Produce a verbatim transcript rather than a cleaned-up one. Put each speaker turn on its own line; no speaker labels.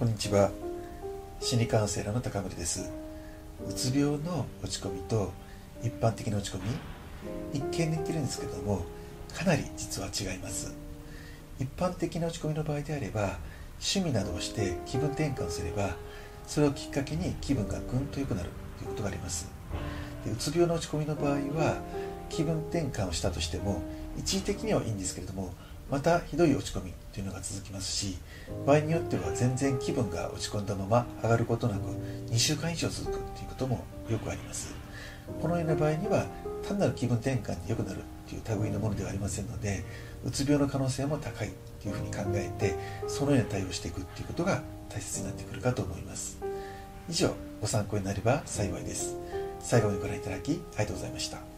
こんにちは。心理カウンセラーの高森です。うつ病の落ち込みと一般的な落ち込み、一見似てるんですけども、かなり実は違います。一般的な落ち込みの場合であれば、趣味などをして気分転換すれば、それをきっかけに気分がぐんと良くなるということがあります。でうつ病の落ち込みの場合は、気分転換をしたとしても一時的にはいいんですけれども、またひどい落ち込みというのが続きますし、場合によっては全然気分が落ち込んだまま上がることなくにしゅうかん以上続くということもよくあります。このような場合には単なる気分転換に良くなるという類のものではありませんので、うつ病の可能性も高いというふうに考えて、そのように対応していくということが大切になってくるかと思います。以上、ご参考になれば幸いです。最後までご覧いただきありがとうございました。